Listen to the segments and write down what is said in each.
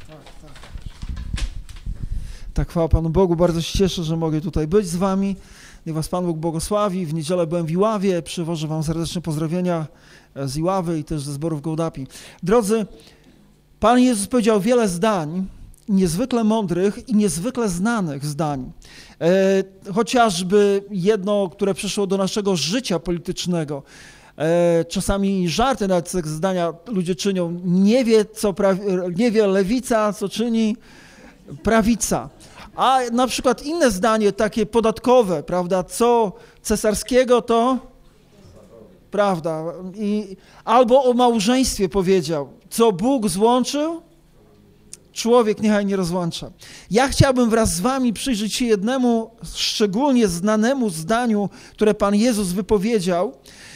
Tak, chwała Panu Bogu, bardzo się cieszę, że mogę tutaj być z wami. Niech was Pan Bóg błogosławi. W niedzielę byłem w Iławie, przywożę wam serdeczne pozdrowienia z Iławy i też ze zborów Gołdapi. Drodzy, Pan Jezus powiedział wiele zdań, niezwykle mądrych i niezwykle znanych zdań. Chociażby jedno, które przyszło do naszego życia politycznego. Czasami żarty nawet z tego zdania ludzie czynią. Nie wie lewica, co czyni prawica. A na przykład inne zdanie, takie podatkowe, prawda, co cesarskiego to, prawda, albo o małżeństwie powiedział, co Bóg złączył, człowiek niechaj nie rozłącza. Ja chciałbym wraz z wami przyjrzeć się jednemu szczególnie znanemu zdaniu, które Pan Jezus wypowiedział.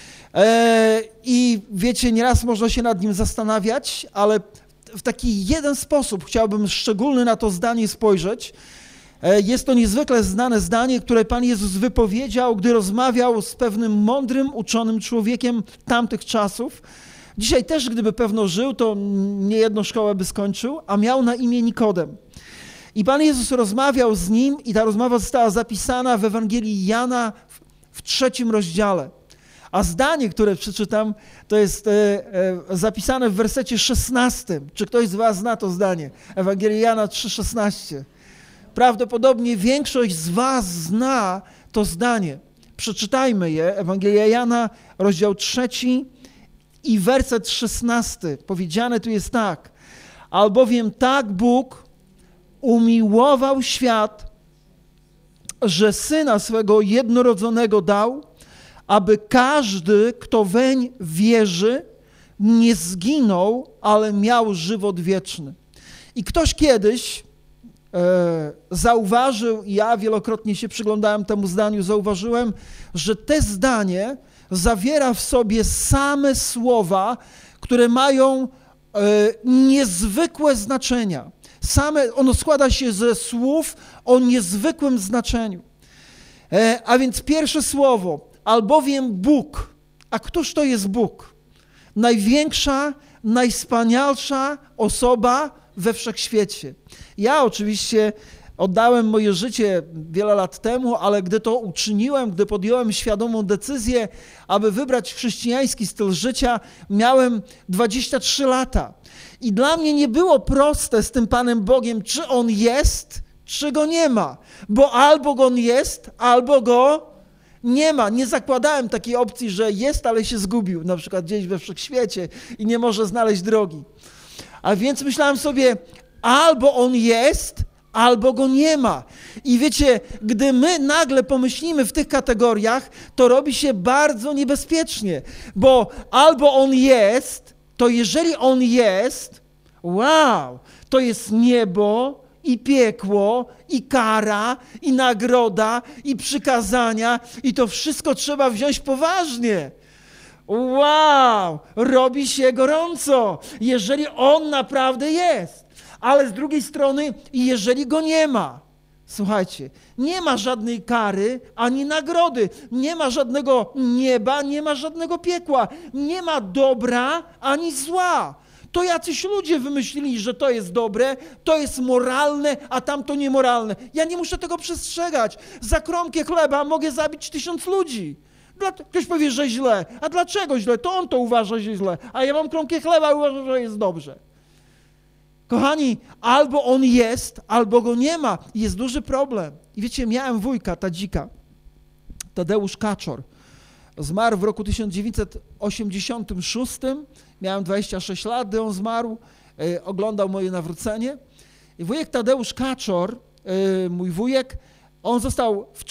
I wiecie, nieraz można się nad nim zastanawiać, ale w taki jeden sposób chciałbym szczególny na to zdanie spojrzeć. Jest to niezwykle znane zdanie, które Pan Jezus wypowiedział, gdy rozmawiał z pewnym mądrym, uczonym człowiekiem tamtych czasów. Dzisiaj też, gdyby pewno żył, to nie jedną szkołę by skończył, a miał na imię Nikodem. I Pan Jezus rozmawiał z nim i ta rozmowa została zapisana w Ewangelii Jana w 3 rozdziale. A zdanie, które przeczytam, to jest zapisane w wersecie 16. Czy ktoś z was zna to zdanie? Ewangelia Jana 3,16. Prawdopodobnie większość z was zna to zdanie. Przeczytajmy je. Ewangelia Jana, rozdział 3 i werset 16. Powiedziane tu jest tak. Albowiem tak Bóg umiłował świat, że Syna swego jednorodzonego dał, aby każdy, kto weń wierzy, nie zginął, ale miał żywot wieczny. I ktoś kiedyś zauważył, ja wielokrotnie się przyglądałem temu zdaniu, zauważyłem, że te zdanie zawiera w sobie same słowa, które mają niezwykłe znaczenia. Ono składa się ze słów o niezwykłym znaczeniu. A więc pierwsze słowo, albowiem Bóg. A któż to jest Bóg? Największa, najwspanialsza osoba we wszechświecie. Ja oczywiście oddałem moje życie wiele lat temu, ale gdy to uczyniłem, gdy podjąłem świadomą decyzję, aby wybrać chrześcijański styl życia, miałem 23 lata. I dla mnie nie było proste z tym Panem Bogiem, czy On jest, czy Go nie ma. Bo albo On jest, albo Go nie ma. Nie zakładałem takiej opcji, że jest, ale się zgubił, na przykład gdzieś we wszechświecie i nie może znaleźć drogi. A więc myślałem sobie, albo On jest, albo Go nie ma. I wiecie, gdy my nagle pomyślimy w tych kategoriach, to robi się bardzo niebezpiecznie, bo albo On jest, to jeżeli On jest, wow, to jest niebo i piekło, i kara, i nagroda, i przykazania, i to wszystko trzeba wziąć poważnie. Wow, robi się gorąco, jeżeli On naprawdę jest. Ale z drugiej strony, jeżeli Go nie ma, słuchajcie, nie ma żadnej kary ani nagrody, nie ma żadnego nieba, nie ma żadnego piekła, nie ma dobra ani zła. To jacyś ludzie wymyślili, że to jest dobre, to jest moralne, a tamto niemoralne. Ja nie muszę tego przestrzegać. Za kromkę chleba mogę zabić 1000 ludzi. Ktoś powie, że źle. A dlaczego źle? To on to uważa, że źle. A ja mam kromkę chleba i uważam, że jest dobrze. Kochani, albo On jest, albo Go nie ma. Jest duży problem. I wiecie, miałem wujka, tadzika, Tadeusz Kaczor. Zmarł w roku 1986. Miałem 26 lat, gdy on zmarł. Oglądał moje nawrócenie. I wujek Tadeusz Kaczor, mój wujek, on został w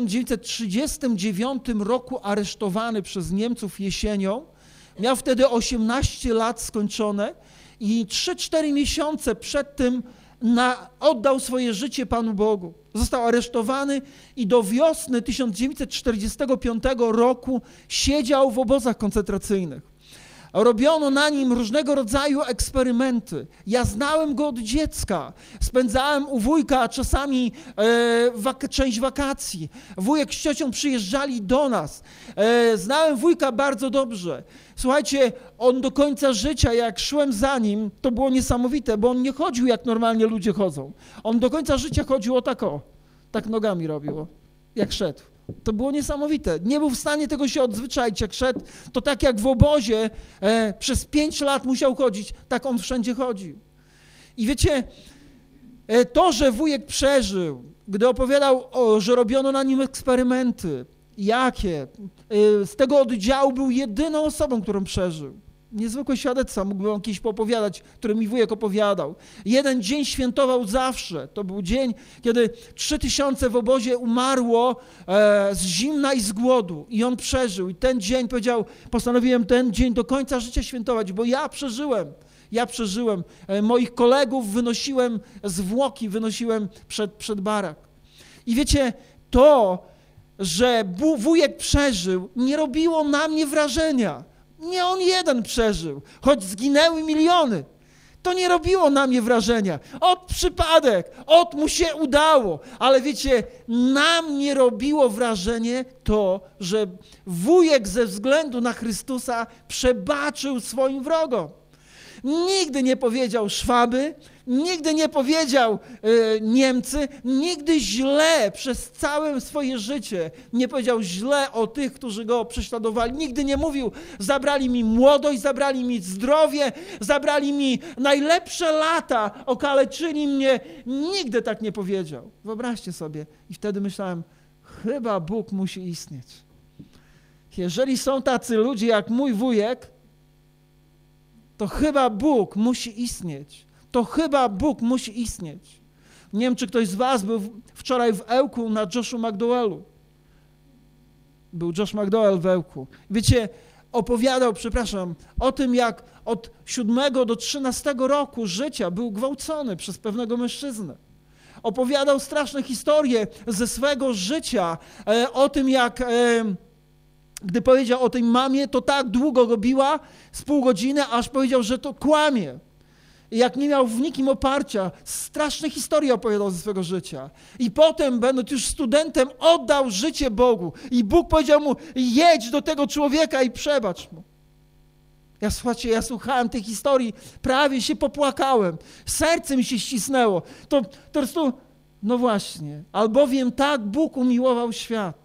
1939 roku aresztowany przez Niemców jesienią. Miał wtedy 18 lat skończone i 3-4 miesiące przed tym oddał swoje życie Panu Bogu. Został aresztowany i do wiosny 1945 roku siedział w obozach koncentracyjnych. Robiono na nim różnego rodzaju eksperymenty. Ja znałem go od dziecka. Spędzałem u wujka czasami część wakacji. Wujek z ciocią przyjeżdżali do nas. Znałem wujka bardzo dobrze. Słuchajcie, on do końca życia, jak szłem za nim, to było niesamowite, bo on nie chodził jak normalnie ludzie chodzą. On do końca życia chodził tak nogami robił, jak szedł. To było niesamowite. Nie był w stanie tego się odzwyczaić. Jak szedł, to tak jak w obozie przez 5 lat musiał chodzić, tak on wszędzie chodził. I wiecie, to, że wujek przeżył, gdy opowiadał, że robiono na nim eksperymenty, jakie, z tego oddziału był jedyną osobą, którą przeżył. Niezwykłe świadectwa, mógłbym wam kiedyś poopowiadać, które mi wujek opowiadał. Jeden dzień świętował zawsze. To był dzień, kiedy 3000 w obozie umarło z zimna i z głodu. I on przeżył. I ten dzień powiedział, postanowiłem ten dzień do końca życia świętować, bo ja przeżyłem. Moich kolegów wynosiłem, zwłoki wynosiłem przed barak. I wiecie, to, że wujek przeżył, nie robiło na mnie wrażenia. Nie on jeden przeżył, choć zginęły miliony. To nie robiło na mnie wrażenia. Przypadek, mu się udało. Ale wiecie, na mnie robiło wrażenie to, że wujek ze względu na Chrystusa przebaczył swoim wrogom. Nigdy nie powiedział Szwaby, nigdy nie powiedział Niemcy, nigdy źle przez całe swoje życie nie powiedział źle o tych, którzy go prześladowali. Nigdy nie mówił, zabrali mi młodość, zabrali mi zdrowie, zabrali mi najlepsze lata, okaleczyli mnie. Nigdy tak nie powiedział. Wyobraźcie sobie. I wtedy myślałem, chyba Bóg musi istnieć. Jeżeli są tacy ludzie jak mój wujek, to chyba Bóg musi istnieć. Nie wiem, czy ktoś z was był wczoraj w Ełku na Joshu McDowellu. Był Josh McDowell w Ełku. Wiecie, opowiadał, o tym, jak od 7 do 13 roku życia był gwałcony przez pewnego mężczyznę. Opowiadał straszne historie ze swego życia, o tym, jak... Gdy powiedział o tej mamie, to tak długo go biła, z pół godziny, aż powiedział, że to kłamie. I jak nie miał w nikim oparcia, straszne historie opowiadał ze swego życia. I potem, będąc już studentem, oddał życie Bogu. I Bóg powiedział mu, jedź do tego człowieka i przebacz mu. Słuchajcie, ja słuchałem tej historii, prawie się popłakałem. Serce mi się ścisnęło. To po prostu, no właśnie, albowiem tak Bóg umiłował świat.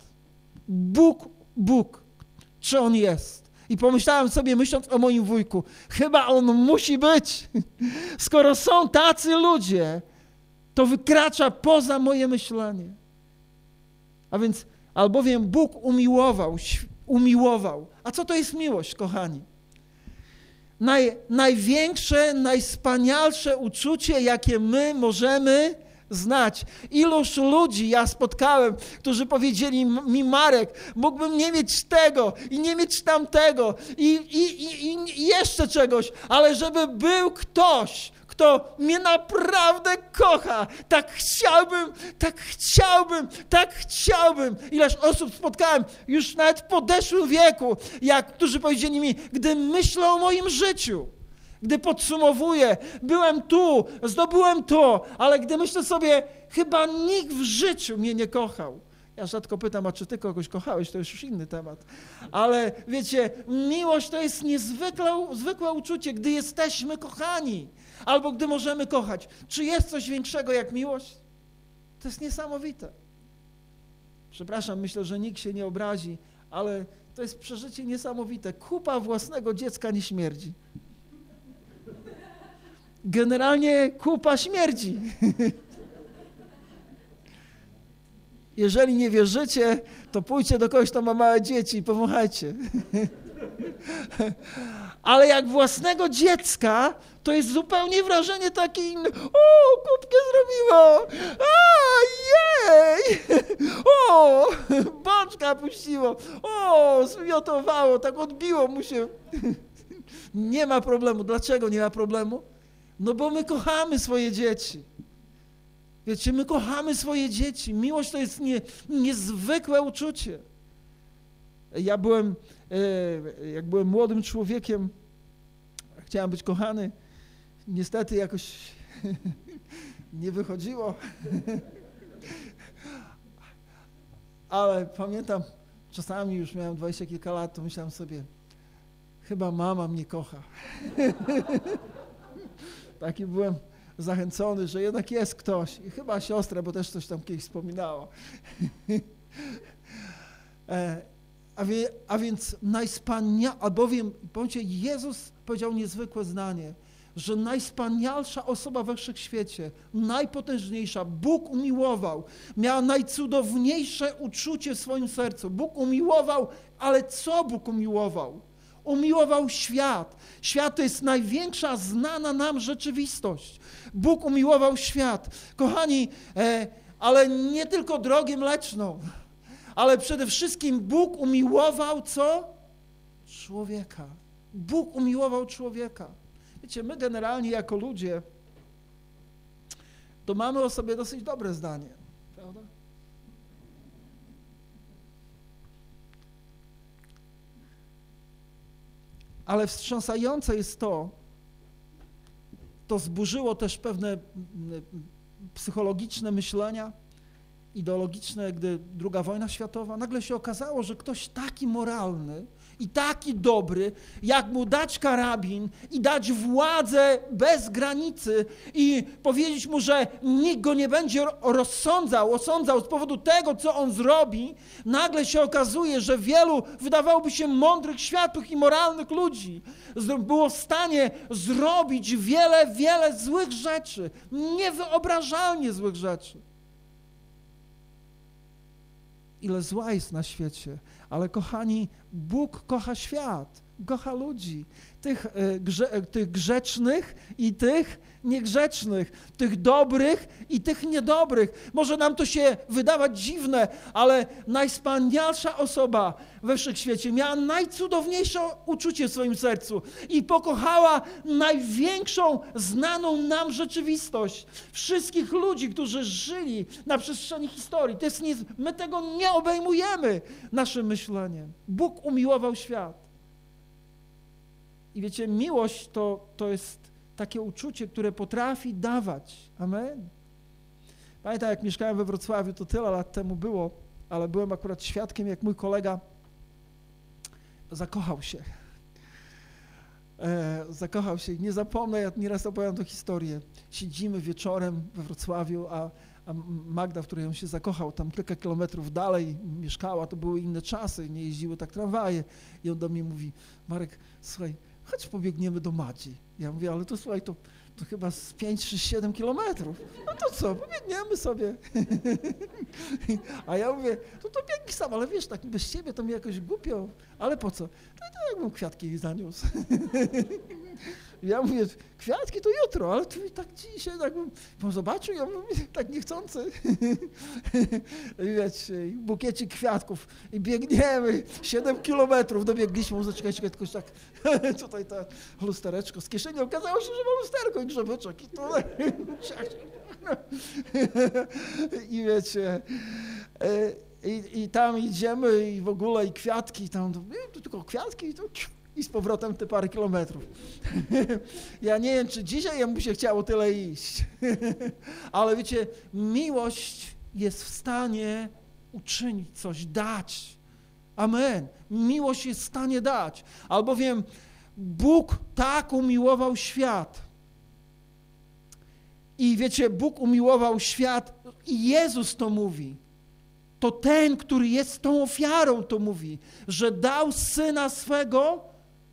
Bóg, czy on jest? I pomyślałem sobie, myśląc o moim wujku, chyba on musi być. Skoro są tacy ludzie, to wykracza poza moje myślenie. A więc, albowiem Bóg umiłował. A co to jest miłość, kochani? Największe, najwspanialsze uczucie, jakie my możemy znać. Iluż ludzi ja spotkałem, którzy powiedzieli mi, Marek, mógłbym nie mieć tego i nie mieć tamtego i jeszcze czegoś, ale żeby był ktoś, kto mnie naprawdę kocha. Tak chciałbym. Ileż osób spotkałem już nawet w podeszłym wieku, którzy powiedzieli mi, gdy myślę o moim życiu, gdy podsumowuję, byłem tu, zdobyłem to, ale gdy myślę sobie, chyba nikt w życiu mnie nie kochał. Ja rzadko pytam, a czy ty kogoś kochałeś, to już inny temat. Ale wiecie, miłość to jest zwykłe uczucie, gdy jesteśmy kochani, albo gdy możemy kochać. Czy jest coś większego jak miłość? To jest niesamowite. Przepraszam, myślę, że nikt się nie obrazi, ale to jest przeżycie niesamowite. Kupa własnego dziecka nie śmierdzi. Generalnie kupa śmierdzi. Jeżeli nie wierzycie, to pójdźcie do kogoś, kto ma małe dzieci i powąchajcie. Ale jak własnego dziecka, to jest zupełnie wrażenie takie inne. O, kubkę zrobiło! Jej! O, bączka puściło! O, zwiotowało, tak odbiło mu się. Nie ma problemu. Dlaczego nie ma problemu? No bo my kochamy swoje dzieci. Wiecie, my kochamy swoje dzieci. Miłość to jest niezwykłe uczucie. Jak byłem młodym człowiekiem, chciałem być kochany. Niestety jakoś nie wychodziło. Ale pamiętam, czasami już miałem 20 kilka lat, to myślałem sobie, chyba mama mnie kocha. Taki byłem zachęcony, że jednak jest ktoś. I chyba siostra, bo też coś tam kiedyś wspominała. A więc albowiem, powiedzcie, Jezus powiedział niezwykłe zdanie, że najwspanialsza osoba we wszechświecie, najpotężniejsza, Bóg umiłował, miała najcudowniejsze uczucie w swoim sercu. Bóg umiłował, ale co Bóg umiłował? Umiłował świat. Świat to jest największa znana nam rzeczywistość. Bóg umiłował świat. Kochani, ale nie tylko drogę mleczną, ale przede wszystkim Bóg umiłował co? Człowieka. Bóg umiłował człowieka. Wiecie, my generalnie jako ludzie to mamy o sobie dosyć dobre zdanie, prawda? Ale wstrząsające jest to zburzyło też pewne psychologiczne myślenia, ideologiczne, gdy II wojna światowa, nagle się okazało, że ktoś taki moralny i taki dobry, jak mu dać karabin i dać władzę bez granicy i powiedzieć mu, że nikt go nie będzie osądzał z powodu tego, co on zrobi, nagle się okazuje, że wielu, wydawałoby się, mądrych, światłych i moralnych ludzi było w stanie zrobić wiele złych rzeczy, niewyobrażalnie złych rzeczy. Ile zła jest na świecie, ale kochani, Bóg kocha świat, kocha ludzi, tych grzecznych i tych niegrzecznych, tych dobrych i tych niedobrych. Może nam to się wydawać dziwne, ale najwspanialsza osoba we wszechświecie miała najcudowniejsze uczucie w swoim sercu i pokochała największą znaną nam rzeczywistość. Wszystkich ludzi, którzy żyli na przestrzeni historii. My tego nie obejmujemy naszym myśleniem. Bóg umiłował świat. I wiecie, miłość to jest takie uczucie, które potrafi dawać. Amen. Pamiętam, jak mieszkałem we Wrocławiu, to tyle lat temu było, ale byłem akurat świadkiem, jak mój kolega zakochał się. Zakochał się. Nie zapomnę, ja nieraz opowiadam tę historię. Siedzimy wieczorem we Wrocławiu, a Magda, w której on się zakochał, tam kilka kilometrów dalej mieszkała, to były inne czasy, nie jeździły tak tramwaje. I on do mnie mówi, Marek, słuchaj, chodź pobiegniemy do Madzi. Ja mówię, ale to słuchaj, to chyba z 5, 6, 7 kilometrów. No to co, pobiegniemy sobie. A ja mówię, to biegnij sam, ale wiesz, tak bez ciebie to mi jakoś głupio. Ale po co? To jakbym kwiatki zaniósł. Ja mówię, kwiatki to jutro, ale tu tak dzisiaj, tak bym zobaczył, ja mówię, tak niechcący. Wiecie, bukiecik kwiatków i biegniemy, 7 kilometrów dobiegliśmy, zaczekajcie, tylko tak, tutaj to lustereczko z kieszeni, okazało się, że ma lusterko i grzebeczek i to... I wiecie... I tam idziemy i w ogóle i kwiatki, tam to tylko kwiatki i z powrotem te parę kilometrów. Ja nie wiem, czy dzisiaj jemu się chciało tyle iść, ale wiecie, miłość jest w stanie uczynić coś, dać. Amen. Miłość jest w stanie dać, albowiem Bóg tak umiłował świat. I wiecie, Bóg umiłował świat i Jezus to mówi. To ten, który jest tą ofiarą, to mówi, że dał Syna swego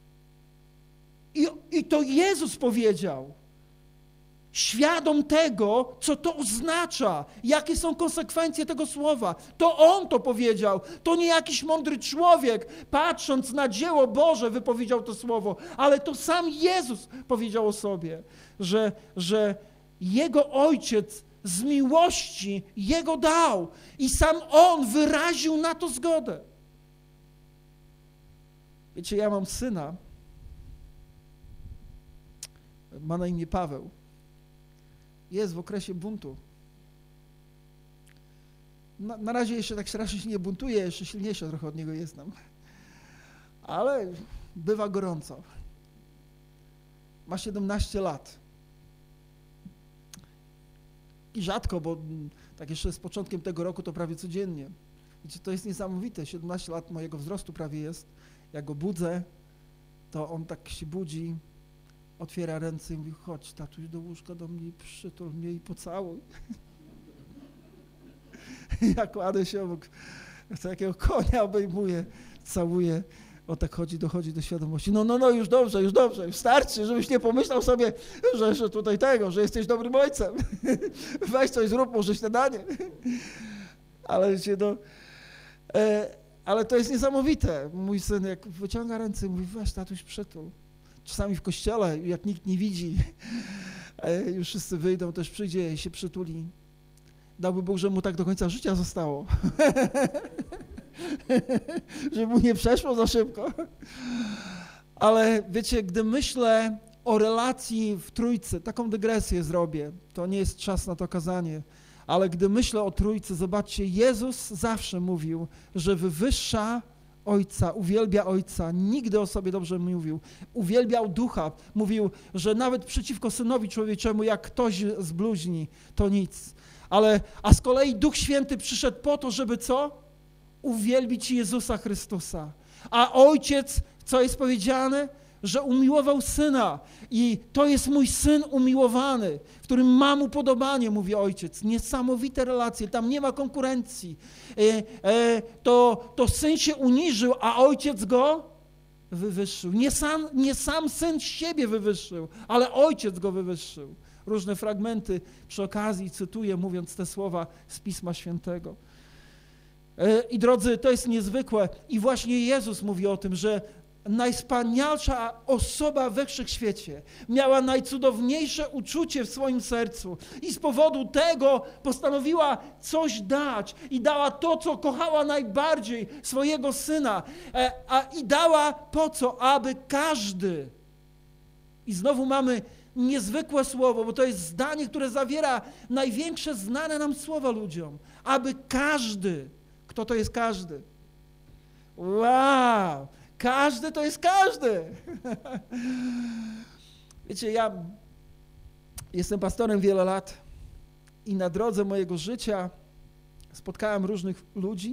i to Jezus powiedział. Świadom tego, co to oznacza, jakie są konsekwencje tego słowa. To On to powiedział, to nie jakiś mądry człowiek, patrząc na dzieło Boże, wypowiedział to słowo, ale to sam Jezus powiedział o sobie, że Jego Ojciec z miłości Jego dał i sam On wyraził na to zgodę. Wiecie, ja mam syna, ma na imię Paweł. Jest w okresie buntu. Na razie jeszcze tak strasznie się nie buntuje, jeszcze silniejsza trochę od niego jestem. Ale bywa gorąco. ma 17 lat. I rzadko, bo tak jeszcze z początkiem tego roku to prawie codziennie. Wiecie, to jest niesamowite, 17 lat mojego wzrostu prawie jest. Jak go budzę, to on tak się budzi, otwiera ręce i mówi, chodź tatuś do łóżka do mnie, przytul mnie i pocałuj. Ja kładę się obok takiego konia, obejmuję, całuję. O tak dochodzi do świadomości. No, już dobrze, już starczy, żebyś nie pomyślał sobie, że tutaj tego, że jesteś dobrym ojcem. Weź coś zrób, może śniadanie. Ale to jest niesamowite. Mój syn jak wyciąga ręce i mówi, weź tatuś przytul. Czasami w kościele, jak nikt nie widzi, już wszyscy wyjdą, też przyjdzie i się przytuli. Dałby Bóg, że mu tak do końca życia zostało. Żeby mu nie przeszło za szybko. Ale wiecie, gdy myślę o relacji w Trójcy, taką dygresję zrobię, to nie jest czas na to kazanie, ale gdy myślę o Trójcy, zobaczcie, Jezus zawsze mówił, że wywyższa Ojca, uwielbia Ojca, nigdy o sobie dobrze mówił, uwielbiał Ducha, mówił, że nawet przeciwko Synowi Człowieczemu, jak ktoś zbluźni, to nic. A z kolei Duch Święty przyszedł po to, żeby co? Uwielbić Jezusa Chrystusa. A Ojciec, co jest powiedziane? Że umiłował Syna i to jest mój Syn umiłowany, w którym mam upodobanie, mówi Ojciec. Niesamowite relacje, tam nie ma konkurencji. To Syn się uniżył, a Ojciec go wywyższył. Nie sam Syn siebie wywyższył, ale Ojciec go wywyższył. Różne fragmenty przy okazji cytuję, mówiąc te słowa z Pisma Świętego. I drodzy, to jest niezwykłe. I właśnie Jezus mówi o tym, że najwspanialsza osoba we wszechświecie miała najcudowniejsze uczucie w swoim sercu i z powodu tego postanowiła coś dać i dała to, co kochała najbardziej, swojego Syna. I dała po co? Aby każdy, i znowu mamy niezwykłe słowo, bo to jest zdanie, które zawiera największe znane nam słowa ludziom, aby każdy. Kto to jest każdy? Wow! Każdy to jest każdy! Wiecie, ja jestem pastorem wiele lat i na drodze mojego życia spotkałem różnych ludzi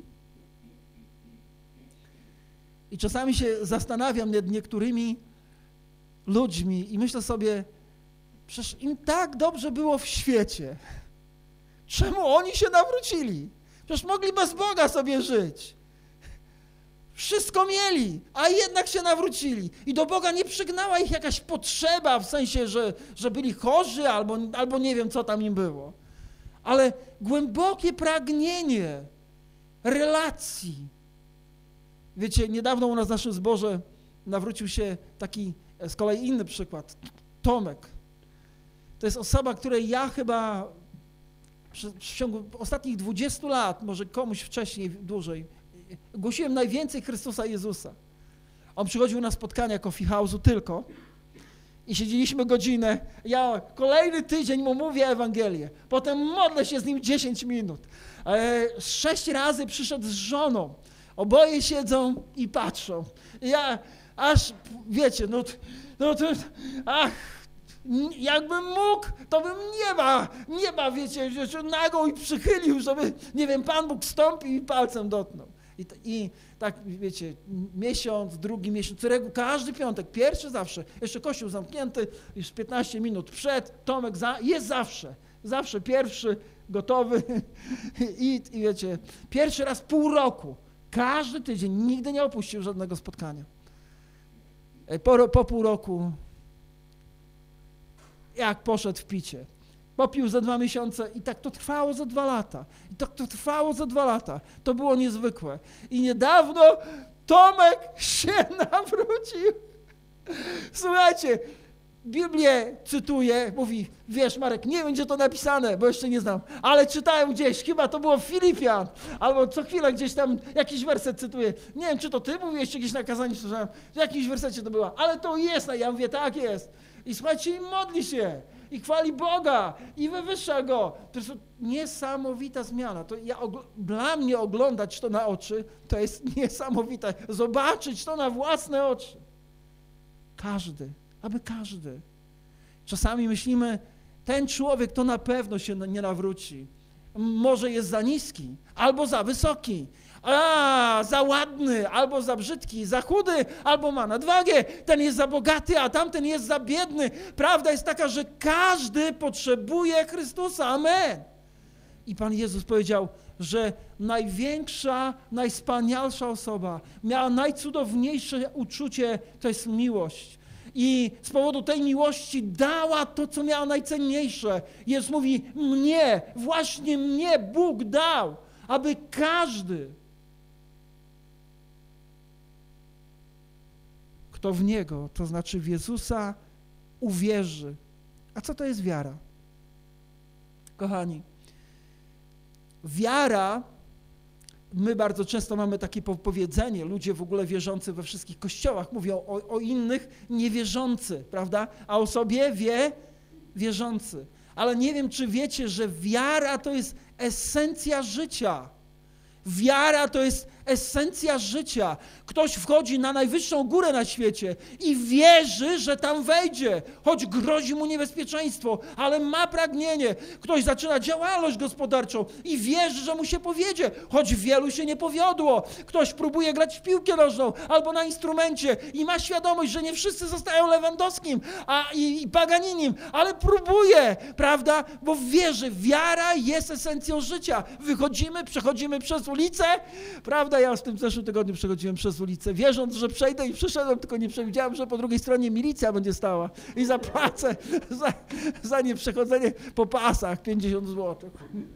i czasami się zastanawiam nad niektórymi ludźmi i myślę sobie, przecież im tak dobrze było w świecie. Czemu oni się nawrócili? Przecież mogli bez Boga sobie żyć. Wszystko mieli, a jednak się nawrócili. I do Boga nie przygnała ich jakaś potrzeba, w sensie, że byli chorzy albo nie wiem, co tam im było. Ale głębokie pragnienie relacji. Wiecie, niedawno u nas w naszym zborze nawrócił się taki, z kolei inny przykład, Tomek. To jest osoba, której ja chyba w ciągu ostatnich 20 lat, może komuś wcześniej, dłużej, głosiłem najwięcej Chrystusa Jezusa. On przychodził na spotkania Coffee House'u tylko i siedzieliśmy godzinę. Ja kolejny tydzień mu mówię Ewangelię. Potem modlę się z nim 10 minut. 6 razy przyszedł z żoną. Oboje siedzą i patrzą. I ja aż, wiecie, jakbym mógł, to bym nieba, wiecie, nagą i przychylił, żeby, nie wiem, Pan Bóg wstąpił i palcem dotknął. I tak, wiecie, miesiąc, drugi miesiąc, każdy piątek, pierwszy zawsze, jeszcze kościół zamknięty, już 15 minut przed, Tomek jest zawsze pierwszy, gotowy i wiecie, pierwszy raz pół roku, każdy tydzień, nigdy nie opuścił żadnego spotkania. Po pół roku, jak poszedł w picie, popił za 2 miesiące i tak to trwało za 2 lata. To było niezwykłe. I niedawno Tomek się nawrócił. Słuchajcie, Biblię cytuję, mówi, wiesz Marek, nie wiem gdzie to napisane, bo jeszcze nie znam, ale czytałem gdzieś, chyba to było w Filipian, albo co chwilę gdzieś tam jakiś werset cytuję. Nie wiem, czy to ty mówiłeś, czy jakieś nakazanie słyszałem, w jakimś wersecie to było, ale to jest, ja mówię, tak jest. I słuchajcie, i modli się, i chwali Boga, i wywyższa Go. To jest niesamowita zmiana. Dla mnie oglądać to na oczy, to jest niesamowite. Zobaczyć to na własne oczy. Aby każdy. Czasami myślimy, ten człowiek to na pewno się nie nawróci. Może jest za niski, albo za wysoki, za ładny, albo za brzydki, za chudy, albo ma nadwagę. Ten jest za bogaty, a tamten jest za biedny. Prawda jest taka, że każdy potrzebuje Chrystusa. Amen. I Pan Jezus powiedział, że największa, najwspanialsza osoba miała najcudowniejsze uczucie, to jest miłość. I z powodu tej miłości dała to, co miała najcenniejsze. Jezus mówi, właśnie mnie Bóg dał, aby każdy, kto w Niego, to znaczy w Jezusa, uwierzy. A co to jest wiara? Kochani, wiara, my bardzo często mamy takie powiedzenie, ludzie w ogóle wierzący we wszystkich kościołach mówią o innych niewierzący, prawda? A o sobie wierzący. Ale nie wiem, czy wiecie, że wiara to jest esencja życia. Wiara to jest esencja życia. Ktoś wchodzi na najwyższą górę na świecie i wierzy, że tam wejdzie, choć grozi mu niebezpieczeństwo, ale ma pragnienie. Ktoś zaczyna działalność gospodarczą i wierzy, że mu się powiedzie, choć wielu się nie powiodło. Ktoś próbuje grać w piłkę nożną albo na instrumencie i ma świadomość, że nie wszyscy zostają Lewandowskim i Paganinim, ale próbuje, prawda? Bo wierzy. Wiara jest esencją życia. Wychodzimy, przechodzimy przez ulicę, prawda? Ja w tym zeszłym tygodniu przechodziłem przez ulicę, wierząc, że przejdę i przeszedłem, tylko nie przewidziałem, że po drugiej stronie milicja będzie stała i zapłacę za nieprzechodzenie po pasach 50 zł.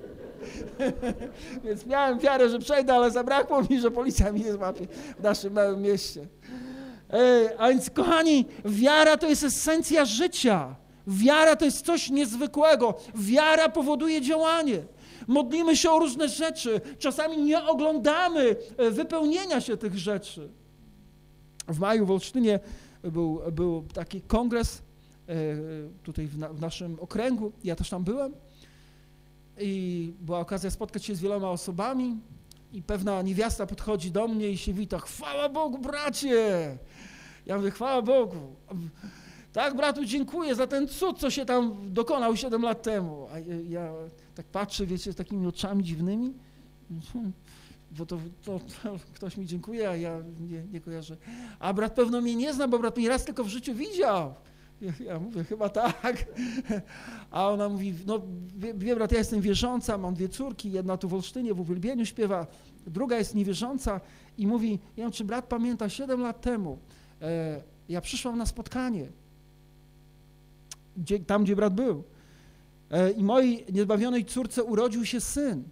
Więc miałem wiarę, że przejdę, ale zabrakło mi, że policja mnie nie złapie w naszym małym mieście. A więc, kochani, wiara to jest esencja życia. Wiara to jest coś niezwykłego. Wiara powoduje działanie. Modlimy się o różne rzeczy. Czasami nie oglądamy wypełnienia się tych rzeczy. W maju w Olsztynie był taki kongres tutaj w naszym okręgu. Ja też tam byłem. I była okazja spotkać się z wieloma osobami. I pewna niewiasta podchodzi do mnie i się wita. Chwała Bogu, bracie! Ja mówię, chwała Bogu. Tak, bratu, dziękuję za ten cud, co się tam dokonał 7 lat temu. A ja tak patrzę, wiecie, takimi oczami dziwnymi, bo to ktoś mi dziękuje, a ja nie kojarzę. A brat pewno mnie nie zna, bo brat mnie raz tylko w życiu widział. Ja mówię, chyba tak. A ona mówi, no wie brat, ja jestem wierząca, mam 2 córki, jedna tu w Olsztynie w uwielbieniu śpiewa, druga jest niewierząca i mówi, ja wiem, czy brat pamięta, 7 lat temu ja przyszłam na spotkanie, tam, gdzie brat był. I mojej niezbawionej córce urodził się syn.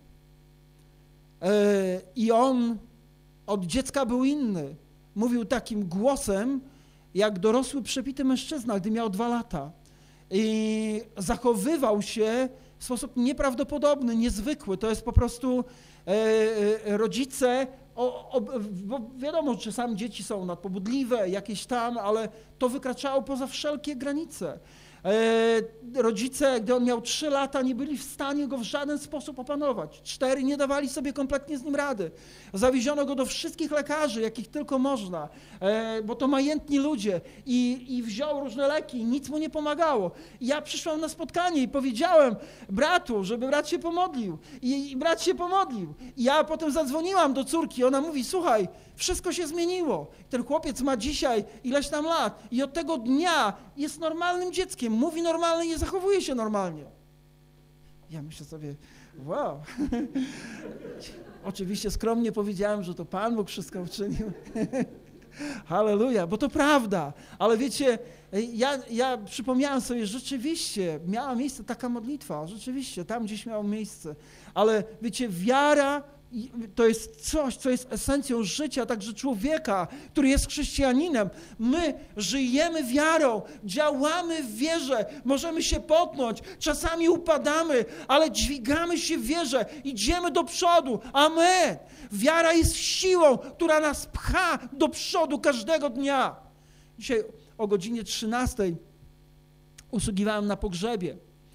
I on od dziecka był inny. Mówił takim głosem, jak dorosły, przepity mężczyzna, gdy miał 2 lata. I zachowywał się w sposób nieprawdopodobny, niezwykły. To jest po prostu rodzice, bo wiadomo, że czasami dzieci są nadpobudliwe, jakieś tam, ale to wykraczało poza wszelkie granice. Rodzice, gdy on miał 3 lata, nie byli w stanie go w żaden sposób opanować. 4 nie dawali sobie kompletnie z nim rady. Zawieziono go do wszystkich lekarzy, jakich tylko można, bo to majętni ludzie i wziął różne leki, nic mu nie pomagało. I ja przyszłam na spotkanie i powiedziałem bratu, żeby brat się pomodlił. I brat się pomodlił. I ja potem zadzwoniłam do córki, ona mówi, słuchaj, wszystko się zmieniło. Ten chłopiec ma dzisiaj ileś tam lat i od tego dnia jest normalnym dzieckiem, mówi normalnie i zachowuje się normalnie. Ja myślę sobie, wow. Oczywiście skromnie powiedziałem, że to Pan Bóg wszystko uczynił. Halleluja, bo to prawda. Ale wiecie, ja przypomniałem sobie, rzeczywiście miała miejsce taka modlitwa, rzeczywiście, tam gdzieś miało miejsce. Ale wiecie, wiara to jest coś, co jest esencją życia, także człowieka, który jest chrześcijaninem. My żyjemy wiarą, działamy w wierze, możemy się potknąć, czasami upadamy, ale dźwigamy się w wierze, idziemy do przodu. Amen. Wiara jest siłą, która nas pcha do przodu każdego dnia. Dzisiaj o godzinie 13 usługiwałem na pogrzebie.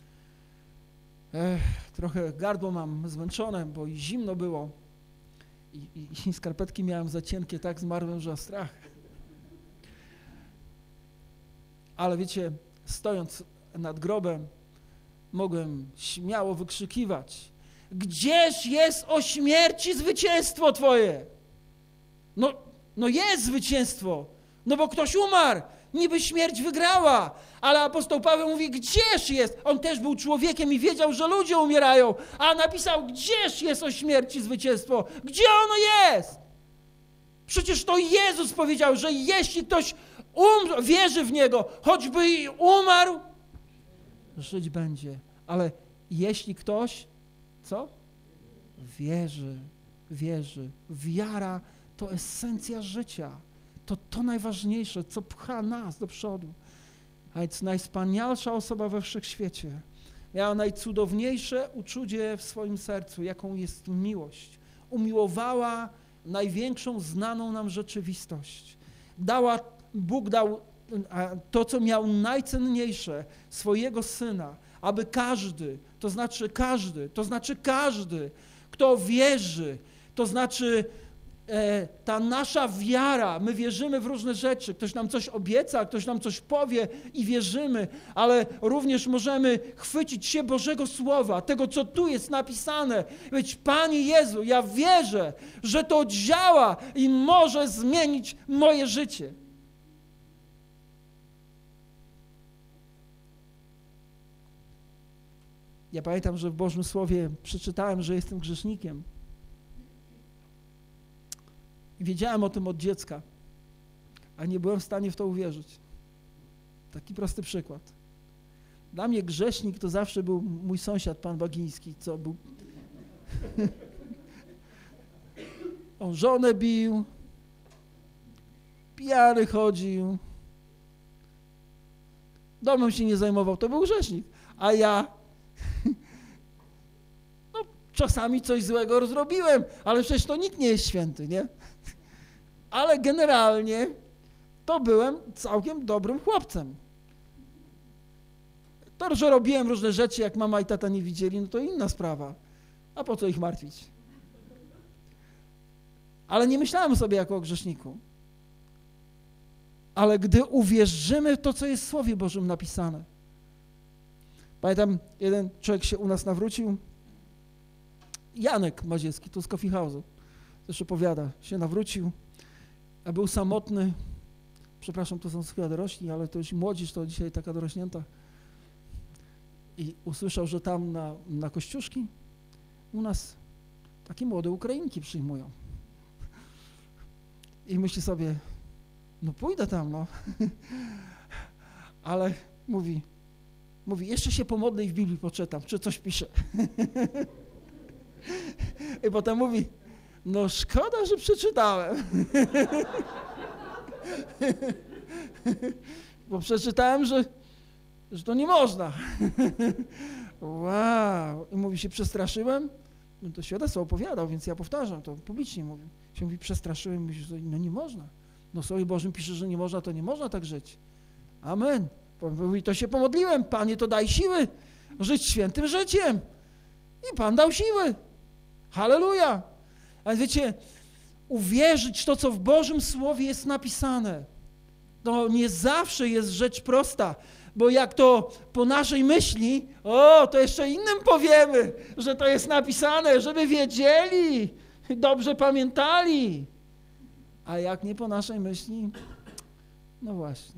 Trochę gardło mam zmęczone, bo i zimno było i skarpetki miałem za cienkie, tak zmarłem, że strach. Ale wiecie, stojąc nad grobem mogłem śmiało wykrzykiwać: gdzież jest o śmierci zwycięstwo Twoje? No jest zwycięstwo, no bo ktoś umarł, niby śmierć wygrała, ale apostoł Paweł mówi: gdzież jest? On też był człowiekiem i wiedział, że ludzie umierają, a napisał: gdzież jest o śmierci zwycięstwo? Gdzie ono jest? Przecież to Jezus powiedział, że jeśli ktoś wierzy w Niego, choćby i umarł, żyć będzie. Ale jeśli ktoś, co? Wierzy. Wiara to esencja życia. To najważniejsze, co pcha nas do przodu. A więc najwspanialsza osoba we wszechświecie miała najcudowniejsze uczucie w swoim sercu, jaką jest miłość. Umiłowała największą znaną nam rzeczywistość. Bóg dał to, co miał najcenniejsze, swojego Syna, aby każdy, kto wierzy, to znaczy ta nasza wiara, my wierzymy w różne rzeczy, ktoś nam coś obieca, ktoś nam coś powie i wierzymy, ale również możemy chwycić się Bożego Słowa, tego, co tu jest napisane, i powiedzieć: Panie Jezu, ja wierzę, że to działa i może zmienić moje życie. Ja pamiętam, że w Bożym Słowie przeczytałem, że jestem grzesznikiem. I wiedziałem o tym od dziecka, a nie byłem w stanie w to uwierzyć. Taki prosty przykład. Dla mnie grzesznik to zawsze był mój sąsiad, pan Bagiński, co był... On żonę bił, pijany chodził, domem się nie zajmował, to był grzesznik. A ja czasami coś złego zrobiłem, ale przecież to nikt nie jest święty, nie? Ale generalnie to byłem całkiem dobrym chłopcem. To, że robiłem różne rzeczy, jak mama i tata nie widzieli, no to inna sprawa. A po co ich martwić? Ale nie myślałem sobie jako o grzeszniku. Ale gdy uwierzymy w to, co jest w Słowie Bożym napisane. Pamiętam, jeden człowiek się u nas nawrócił, Janek Maziecki, tu z Coffee House'u, też opowiada, się nawrócił, a był samotny. Przepraszam, to są chyba dorośli, ale to już młodzież, to dzisiaj taka dorośnięta. I usłyszał, że tam na Kościuszki u nas takie młode Ukrainki przyjmują. I myśli sobie: no pójdę tam, no. Ale mówi, jeszcze się pomodlę i w Biblii poczytam, czy coś pisze. I potem mówi: no szkoda, że przeczytałem. Bo przeczytałem, że to nie można. Wow. I mówi: się przestraszyłem. No to świadectwo opowiadał, więc ja powtarzam, to publicznie mówię. Się mówi: przestraszyłem, mówi, że no nie można. No w Słowie Bożym pisze, że nie można, to nie można tak żyć. Amen. Mówi: to się pomodliłem, Panie, to daj siły żyć świętym życiem. I Pan dał siły. Halleluja. Ale wiecie, uwierzyć to, co w Bożym Słowie jest napisane, to nie zawsze jest rzecz prosta, bo jak to po naszej myśli, to jeszcze innym powiemy, że to jest napisane, żeby wiedzieli, dobrze pamiętali. A jak nie po naszej myśli? No właśnie.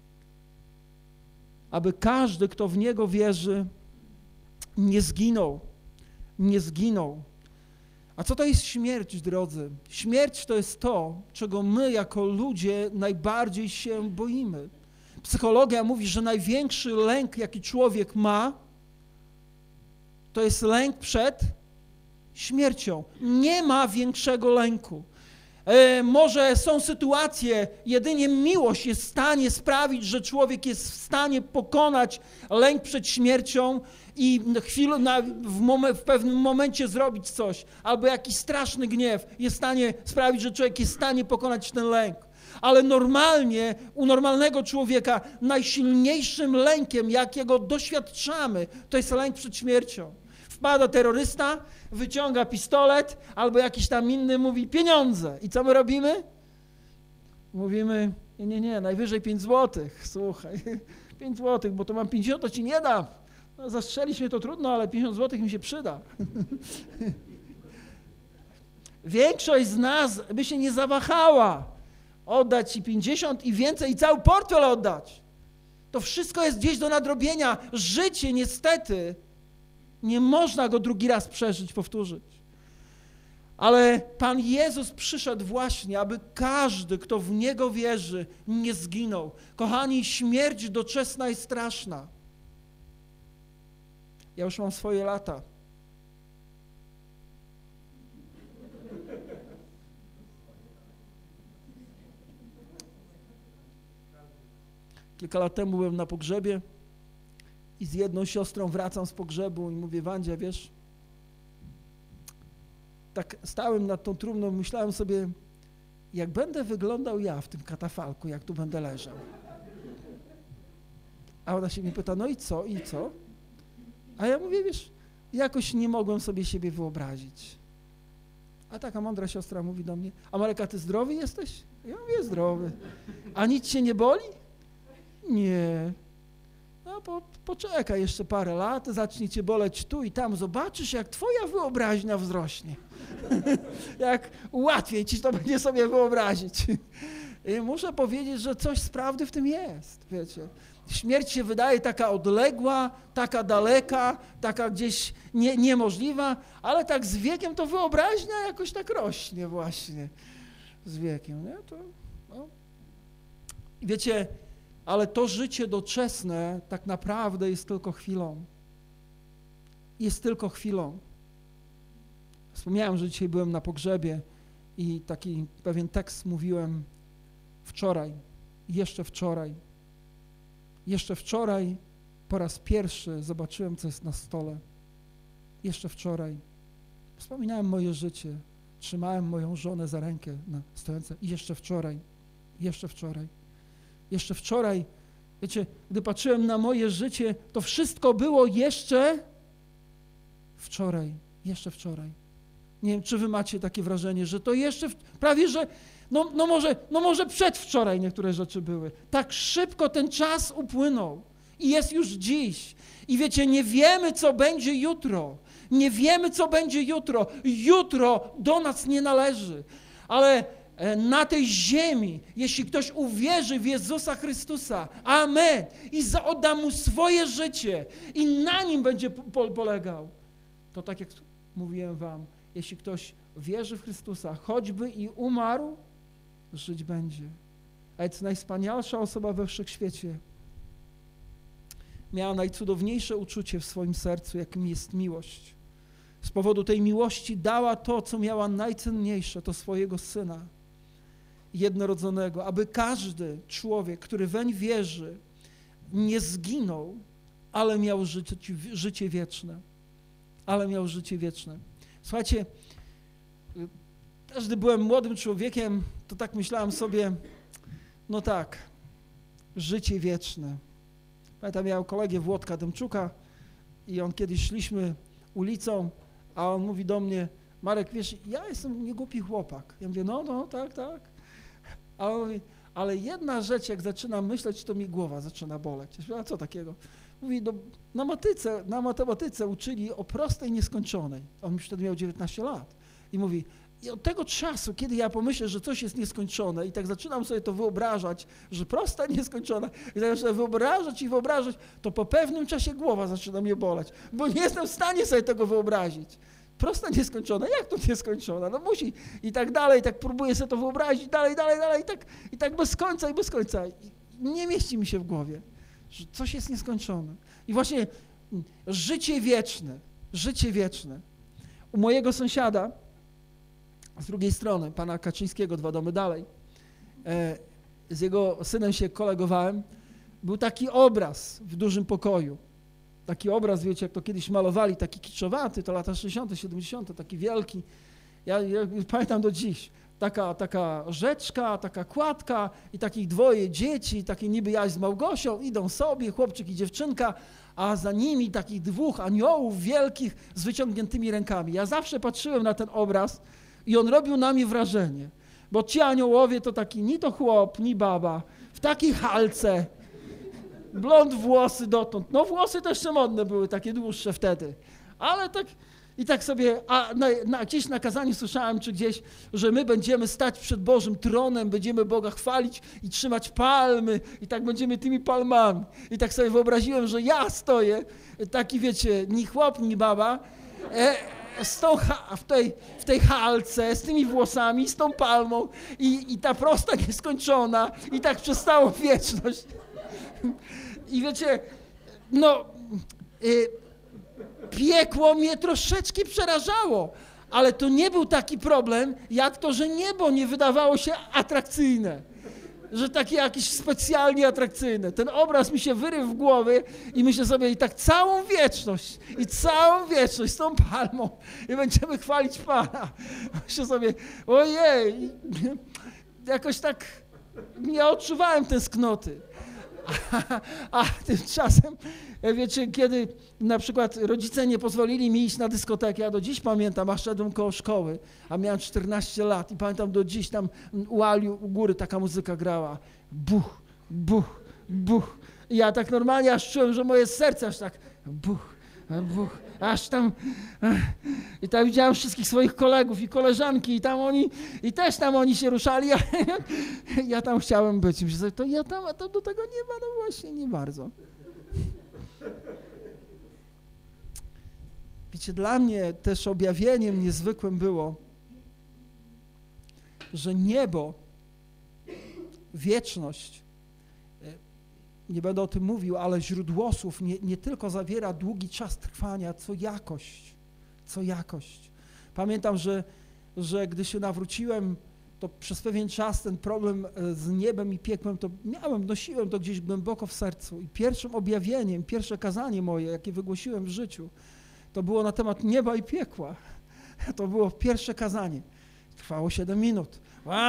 Aby każdy, kto w Niego wierzy, nie zginął. A co to jest śmierć, drodzy? Śmierć to jest to, czego my jako ludzie najbardziej się boimy. Psychologia mówi, że największy lęk, jaki człowiek ma, to jest lęk przed śmiercią. Nie ma większego lęku. Może są sytuacje, jedynie miłość jest w stanie sprawić, że człowiek jest w stanie pokonać lęk przed śmiercią i w pewnym momencie zrobić coś, albo jakiś straszny gniew jest w stanie sprawić, że człowiek jest w stanie pokonać ten lęk. Ale normalnie, u normalnego człowieka najsilniejszym lękiem, jakiego doświadczamy, to jest lęk przed śmiercią. Wpada terrorysta, wyciąga pistolet, albo jakiś tam inny mówi: pieniądze. I co my robimy? Mówimy: nie, najwyżej 5 złotych, słuchaj, 5 złotych, bo to mam 50, to ci nie dam. No, zastrzelić mnie to trudno, ale 50 złotych mi się przyda. Większość z nas by się nie zawahała oddać ci 50 i więcej i cały portfel oddać. To wszystko jest gdzieś do nadrobienia. Życie niestety nie można go drugi raz przeżyć, powtórzyć. Ale Pan Jezus przyszedł właśnie, aby każdy, kto w Niego wierzy, nie zginął. Kochani, śmierć doczesna jest straszna. Ja już mam swoje lata. Kilka lat temu byłem na pogrzebie i z jedną siostrą wracam z pogrzebu i mówię, Wandzia, wiesz, tak stałem nad tą trumną, myślałem sobie, jak będę wyglądał ja w tym katafalku, jak tu będę leżał. A ona się mnie pyta, no i co, i co? A ja mówię, wiesz, jakoś nie mogłem sobie siebie wyobrazić. A taka mądra siostra mówi do mnie, a Marek, a ty zdrowy jesteś? Ja mówię, zdrowy. A nic cię nie boli? Nie. No poczekaj jeszcze parę lat, zacznie cię boleć tu i tam, zobaczysz, jak twoja wyobraźnia wzrośnie. Jak łatwiej ci to będzie sobie wyobrazić. I muszę powiedzieć, że coś z prawdy w tym jest, wiecie. Śmierć się wydaje taka odległa, taka daleka, taka gdzieś niemożliwa, ale tak z wiekiem to wyobraźnia jakoś tak rośnie właśnie. Z wiekiem, nie? To, no. Wiecie, ale to życie doczesne tak naprawdę jest tylko chwilą. Jest tylko chwilą. Wspomniałem, że dzisiaj byłem na pogrzebie i taki pewien tekst mówiłem wczoraj, jeszcze wczoraj po raz pierwszy zobaczyłem, co jest na stole. Jeszcze wczoraj. Wspominałem moje życie, trzymałem moją żonę za rękę na stojące i jeszcze wczoraj, wiecie, gdy patrzyłem na moje życie, to wszystko było jeszcze wczoraj. Nie wiem, czy wy macie takie wrażenie, że to jeszcze, prawie że, no może przedwczoraj niektóre rzeczy były. Tak szybko ten czas upłynął i jest już dziś. I wiecie, nie wiemy, co będzie jutro. Jutro do nas nie należy. Ale na tej ziemi, jeśli ktoś uwierzy w Jezusa Chrystusa, amen, i odda Mu swoje życie i na Nim będzie polegał, to tak jak mówiłem wam, jeśli ktoś wierzy w Chrystusa, choćby i umarł, żyć będzie. A jest najwspanialsza osoba we wszechświecie. Miała najcudowniejsze uczucie w swoim sercu, jakim jest miłość. Z powodu tej miłości dała to, co miała najcenniejsze, to swojego Syna jednorodzonego, aby każdy człowiek, który weń wierzy, nie zginął, ale miał życie wieczne. Słuchajcie, też gdy byłem młodym człowiekiem, to tak myślałem sobie, no tak, życie wieczne. Pamiętam, miałem kolegę Włodka Dęczuka i on kiedyś szliśmy ulicą, a on mówi do mnie, Marek, wiesz, ja jestem niegłupi chłopak. Ja mówię, no, tak. A on mówi, ale jedna rzecz, jak zaczynam myśleć, to mi głowa zaczyna boleć. Ja mówię, a co takiego? Mówi, na matematyce uczyli o prostej nieskończonej. On już wtedy miał 19 lat. I mówi, i od tego czasu, kiedy ja pomyślę, że coś jest nieskończone i tak zaczynam sobie to wyobrażać, że prosta nieskończona i tak zaczynam wyobrażać, to po pewnym czasie głowa zaczyna mnie boleć, bo nie jestem w stanie sobie tego wyobrazić. Prosta nieskończona, jak to nieskończona? No musi i tak dalej, tak próbuję sobie to wyobrazić, dalej, i tak bez końca. I nie mieści mi się w głowie, że coś jest nieskończone. I właśnie życie wieczne. U mojego sąsiada, z drugiej strony, pana Kaczyńskiego, 2 domy dalej, z jego synem się kolegowałem, był taki obraz w dużym pokoju. Taki obraz, wiecie, jak to kiedyś malowali, taki kiczowaty, to lata 60., 70., taki wielki. Ja pamiętam do dziś. Taka rzeczka, taka kładka i takich 2 dzieci, takie niby Jaś z Małgosią, idą sobie, chłopczyk i dziewczynka, a za nimi takich 2 aniołów wielkich z wyciągniętymi rękami. Ja zawsze patrzyłem na ten obraz i on robił na mnie wrażenie, bo ci aniołowie to taki ni to chłop, ni baba, w takiej halce, blond włosy dotąd. No włosy też jeszcze modne były, takie dłuższe wtedy. Ale tak, i tak sobie, gdzieś na kazaniu słyszałem, czy gdzieś, że my będziemy stać przed Bożym tronem, będziemy Boga chwalić i trzymać palmy i tak będziemy tymi palmami. I tak sobie wyobraziłem, że ja stoję, taki wiecie, ni chłop, ni baba, w tej halce, z tymi włosami, z tą palmą i ta prosta nieskończona i tak przez całą wieczność. I wiecie, no, piekło mnie troszeczkę przerażało, ale to nie był taki problem, jak to, że niebo nie wydawało się atrakcyjne, że takie jakieś specjalnie atrakcyjne. Ten obraz mi się wyrył w głowie i myślę sobie, i tak całą wieczność z tą palmą i będziemy chwalić Pana. Myślę sobie, ojej, jakoś tak nie odczuwałem tęsknoty. A tymczasem, wiecie, kiedy na przykład rodzice nie pozwolili mi iść na dyskotekę, ja do dziś pamiętam, a szedłem koło szkoły, a miałem 14 lat i pamiętam do dziś tam u Aliu, u góry taka muzyka grała. Buch, buch, buch. I ja tak normalnie aż czułem, że moje serce aż tak buch, buch, aż tam. I tam widziałem wszystkich swoich kolegów i koleżanki i też tam oni się ruszali, a ja tam chciałem być. Myślę sobie, to ja tam, a to do tego nie ma, no właśnie, nie bardzo. Wiecie, dla mnie też objawieniem niezwykłym było, że niebo, wieczność, nie będę o tym mówił, ale źródłosłów nie tylko zawiera długi czas trwania, co jakość. Pamiętam, że gdy się nawróciłem, to przez pewien czas ten problem z niebem i piekłem to nosiłem to gdzieś głęboko w sercu. I pierwszym objawieniem, pierwsze kazanie moje, jakie wygłosiłem w życiu, to było na temat nieba i piekła. To było pierwsze kazanie. Trwało 7 minut.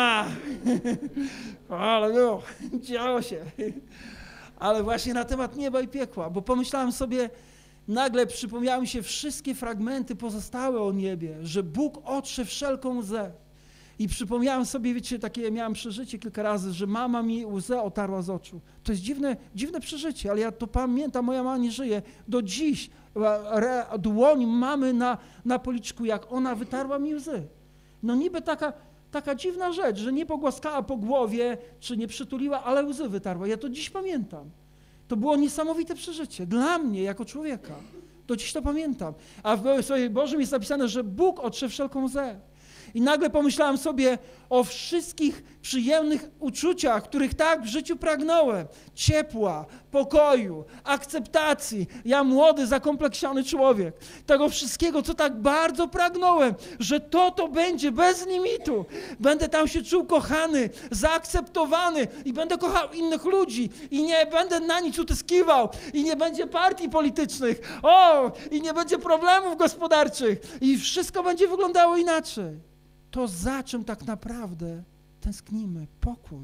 Ale było, działo się. Ale właśnie na temat nieba i piekła, bo pomyślałem sobie, nagle przypomniały mi się wszystkie fragmenty pozostałe o niebie, że Bóg otrze wszelką łzę. I przypomniałem sobie, wiecie, takie miałem przeżycie kilka razy, że mama mi łzę otarła z oczu. To jest dziwne przeżycie, ale ja to pamiętam, moja mama nie żyje. Do dziś dłoń mamy na policzku, jak ona wytarła mi łzy. No niby taka dziwna rzecz, że nie pogłaskała po głowie, czy nie przytuliła, ale łzy wytarła. Ja to dziś pamiętam. To było niesamowite przeżycie dla mnie, jako człowieka. Do dziś to pamiętam. A w Słowie Bożym jest napisane, że Bóg otrze wszelką łzę. I nagle pomyślałem sobie o wszystkich przyjemnych uczuciach, których tak w życiu pragnąłem. Ciepła, pokoju, akceptacji. Ja młody, zakompleksiony człowiek. Tego wszystkiego, co tak bardzo pragnąłem, że to będzie bez limitu. Będę tam się czuł kochany, zaakceptowany i będę kochał innych ludzi i nie będę na nic utyskiwał i nie będzie partii politycznych. I nie będzie problemów gospodarczych i wszystko będzie wyglądało inaczej. To za czym tak naprawdę tęsknimy? Pokój.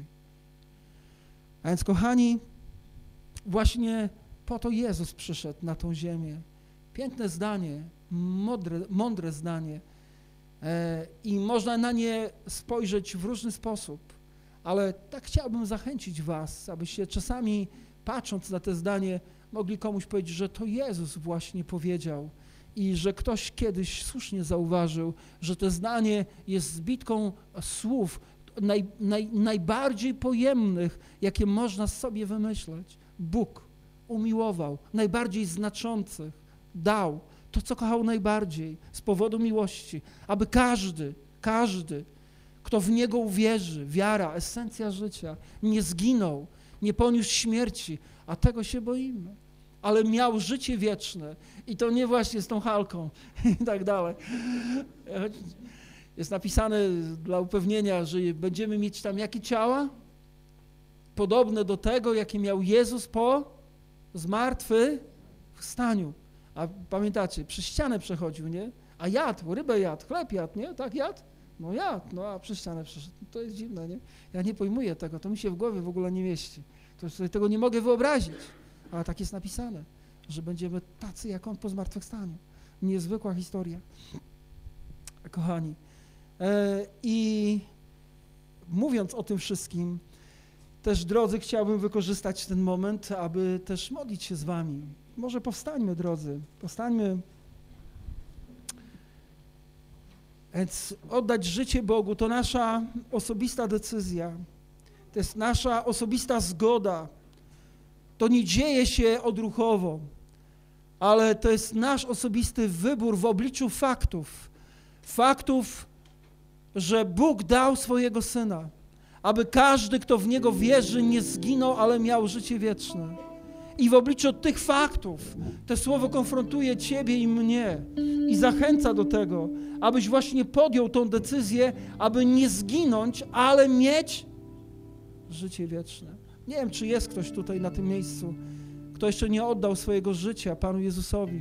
A więc, kochani, właśnie po to Jezus przyszedł na tą ziemię. Piękne zdanie, mądre zdanie i można na nie spojrzeć w różny sposób, ale tak chciałbym zachęcić was, abyście czasami, patrząc na to zdanie, mogli komuś powiedzieć, że to Jezus właśnie powiedział, i że ktoś kiedyś słusznie zauważył, że to zdanie jest zbitką słów najbardziej pojemnych, jakie można sobie wymyśleć. Bóg umiłował, najbardziej znaczących, dał to, co kochał najbardziej z powodu miłości, aby każdy, kto w Niego uwierzy, wiara, esencja życia, nie zginął, nie poniósł śmierci, a tego się boimy. Ale miał życie wieczne i to nie właśnie z tą halką i tak dalej. Jest napisane dla upewnienia, że będziemy mieć tam jakie ciała? Podobne do tego, jakie miał Jezus po zmartwychwstaniu. A pamiętacie, przez ścianę przechodził, nie? A jadł, rybę jadł, chleb jadł, nie? Tak jadł? No jadł, a przez ścianę przeszedł. To jest dziwne, nie? Ja nie pojmuję tego, to mi się w głowie w ogóle nie mieści. To sobie tego nie mogę wyobrazić. Ale tak jest napisane, że będziemy tacy jak On po zmartwychwstaniu. Niezwykła historia. Kochani. I mówiąc o tym wszystkim, Też, drodzy, chciałbym wykorzystać ten moment, aby też modlić się z wami. Może powstańmy, drodzy, powstańmy. Więc oddać życie Bogu to nasza osobista decyzja. To jest nasza osobista zgoda. To nie dzieje się odruchowo, ale to jest nasz osobisty wybór w obliczu faktów. Faktów, że Bóg dał swojego Syna, aby każdy, kto w Niego wierzy, nie zginął, ale miał życie wieczne. I w obliczu tych faktów to słowo konfrontuje ciebie i mnie i zachęca do tego, abyś właśnie podjął tą decyzję, aby nie zginąć, ale mieć życie wieczne. Nie wiem, czy jest ktoś tutaj na tym miejscu, kto jeszcze nie oddał swojego życia Panu Jezusowi.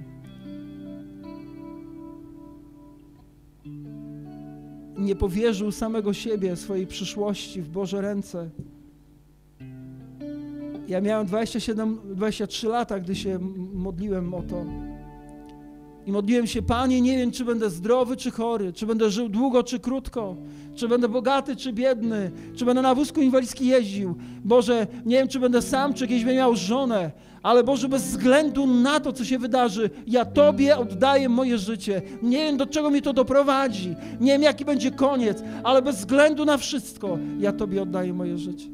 Nie powierzył samego siebie, swojej przyszłości w Boże ręce. Ja miałem 23 lata, gdy się modliłem o to. I modliłem się: Panie, nie wiem, czy będę zdrowy, czy chory, czy będę żył długo, czy krótko, czy będę bogaty, czy biedny, czy będę na wózku inwalidzkim jeździł. Boże, nie wiem, czy będę sam, czy kiedyś będę miał żonę, ale Boże, bez względu na to, co się wydarzy, ja Tobie oddaję moje życie. Nie wiem, do czego mnie to doprowadzi, nie wiem, jaki będzie koniec, ale bez względu na wszystko, ja Tobie oddaję moje życie.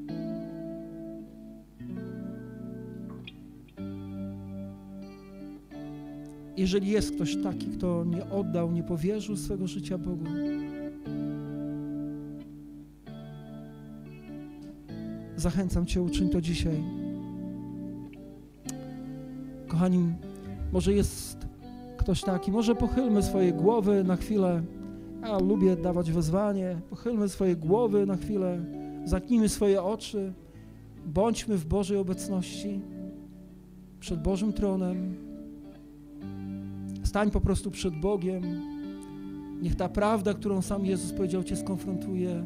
Jeżeli jest ktoś taki, kto nie oddał, nie powierzył swego życia Bogu, zachęcam Cię, uczyń to dzisiaj. Kochani, może jest ktoś taki, może pochylmy swoje głowy na chwilę. Ja lubię dawać wezwanie. Pochylmy swoje głowy na chwilę, zamknijmy swoje oczy, bądźmy w Bożej obecności, przed Bożym tronem. Stań po prostu przed Bogiem. Niech ta prawda, którą sam Jezus powiedział, Cię skonfrontuje.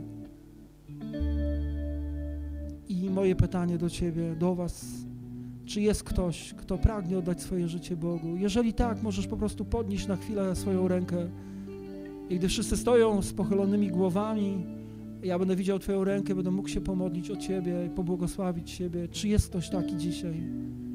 I moje pytanie do Ciebie, do Was: czy jest ktoś, kto pragnie oddać swoje życie Bogu? Jeżeli tak, możesz po prostu podnieść na chwilę swoją rękę. I gdy wszyscy stoją z pochylonymi głowami, ja będę widział Twoją rękę, będę mógł się pomodlić o Ciebie i pobłogosławić Ciebie. Czy jest ktoś taki dzisiaj?